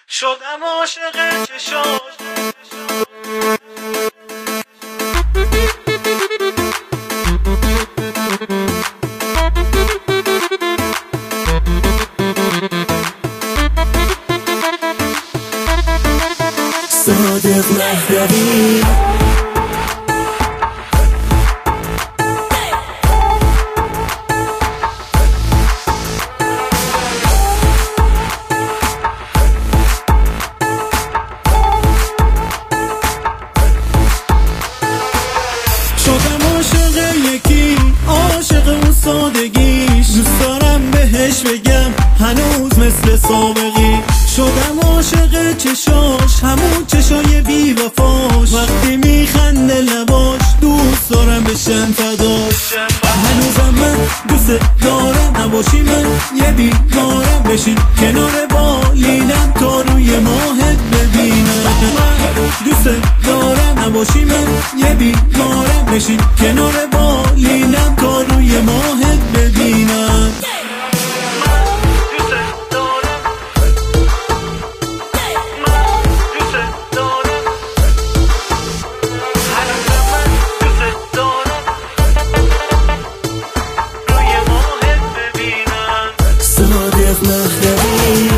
شدم عاشق چشات. صادق مهدوی شدم عاشق یکی، عاشق اون سادگیش، دوست دارم بهش بگم هنوز مثل سابقی. شدم عاشق چشاش، همون چشای بی وفاش، وقتی میخنده لباش دوست دارم بشم فداش. هنوزم من دوست دارم، نباشی من یه بیمارم، بشین کنار بالینم تا روی ماهت ببینم. من دوست دارم، نباشی من یه بیمارم، بشین کنار بالینم تا روی ماهت ببینم. صادق مهدوی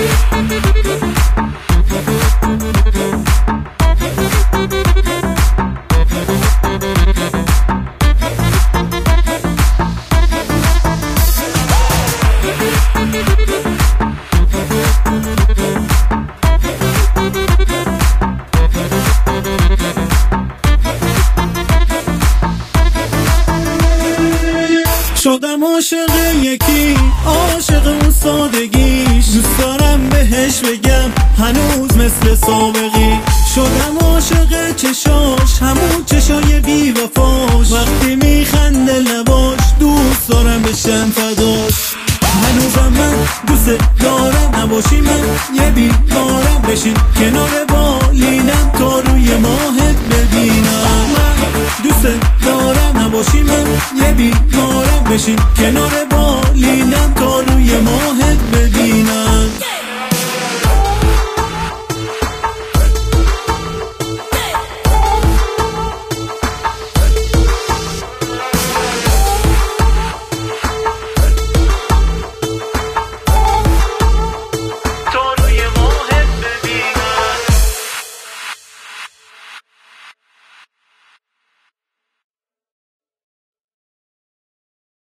شدم عاشق یکی، عاشق اون سادگیش، دوست دارم بهش بگم هنوز مثل سابقی. شدم عاشق چشاش، همون چشای بی وفاش، وقتی میخنده لباش دوست دارم بشم فداش. هنوزم من دوست دارم، نباشی من یه بیمارم، بشین کنار بالینم تا روی ماهت ببینم. من دوست دارم، نباشی من یه بیمارم، بشین کنار بالینم تا روی